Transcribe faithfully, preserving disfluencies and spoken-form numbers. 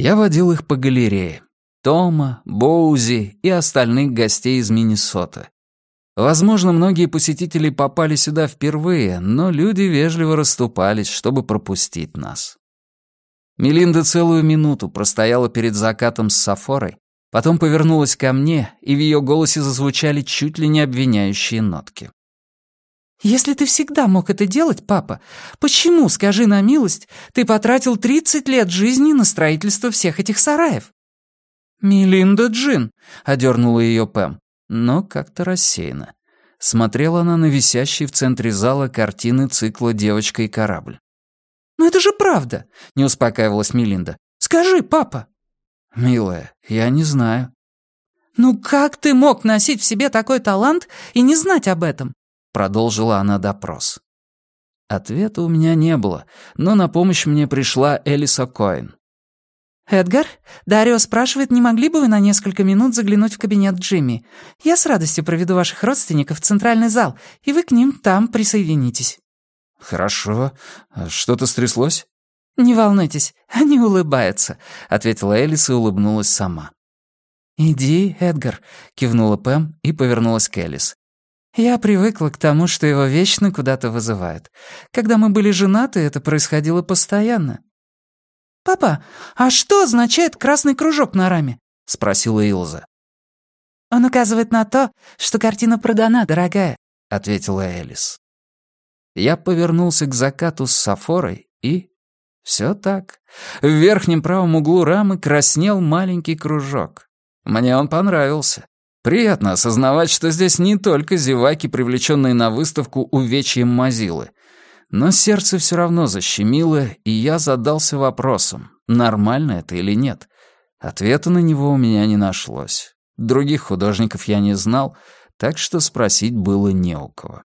Я водил их по галерее. Тома, Боузи и остальных гостей из Миннесоты. Возможно, многие посетители попали сюда впервые, но люди вежливо расступались, чтобы пропустить нас. Мелинда целую минуту простояла перед закатом с Сафорой, потом повернулась ко мне, и в ее голосе зазвучали чуть ли не обвиняющие нотки. «Если ты всегда мог это делать, папа, почему, скажи на милость, ты потратил тридцать лет жизни на строительство всех этих сараев?» «Мелинда Джин», — одернула ее Пэм, но как-то рассеянно. Смотрела она на висящие в центре зала картины цикла «Девочка и корабль». «Ну это же правда», — не успокаивалась Мелинда. «Скажи, папа». «Милая, я не знаю». «Ну как ты мог носить в себе такой талант и не знать об этом?» Продолжила она допрос. Ответа у меня не было, но на помощь мне пришла Элис О'Коин. «Эдгар, Дарио спрашивает, не могли бы вы на несколько минут заглянуть в кабинет Джимми? Я с радостью проведу ваших родственников в центральный зал, и вы к ним там присоединитесь». «Хорошо. Что-то стряслось?» «Не волнуйтесь, они улыбаются», — ответила Элис и улыбнулась сама. «Иди, Эдгар», — кивнула Пэм и повернулась к Элис. «Я привыкла к тому, что его вечно куда-то вызывают. Когда мы были женаты, это происходило постоянно». «Папа, а что означает красный кружок на раме?» — спросила Илза. «Он указывает на то, что картина продана, дорогая», — ответила Элис. Я повернулся к закату с Сафорой и... Все так. В верхнем правом углу рамы краснел маленький кружок. Мне он понравился. Приятно осознавать, что здесь не только зеваки, привлеченные на выставку увечьем Мазилы. Но сердце все равно защемило, и я задался вопросом, нормально это или нет. Ответа на него у меня не нашлось. Других художников я не знал, так что спросить было не у кого.